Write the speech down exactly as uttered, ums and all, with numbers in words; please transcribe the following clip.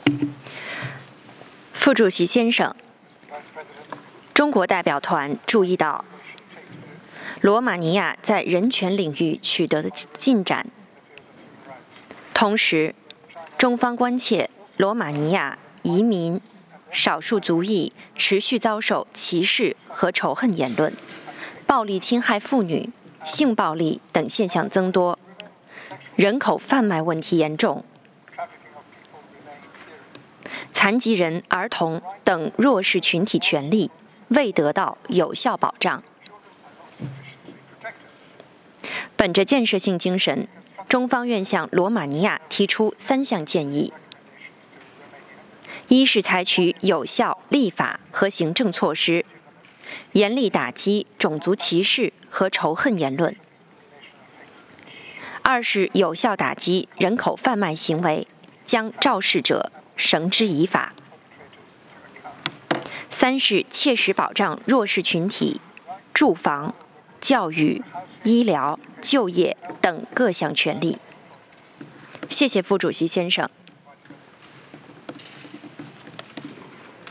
副主席先生，中国代表团注意到，罗马尼亚在人权领域取得的进展，同时，中方关切罗马尼亚移民、少数族裔持续遭受歧视和仇恨言论、暴力侵害妇女、性暴力等现象增多，人口贩卖问题严重，残疾人、儿童等弱势群体权利未得到有效保障。本着建设性精神，中方愿向罗马尼亚提出三项建议：一是采取有效立法和行政措施，严厉打击种族歧视和仇恨言论；二是有效打击人口贩卖行为，将肇事者绳之以法；三是切实保障弱势群体住房、教育、医疗、就业等各项权利。谢谢副主席先生。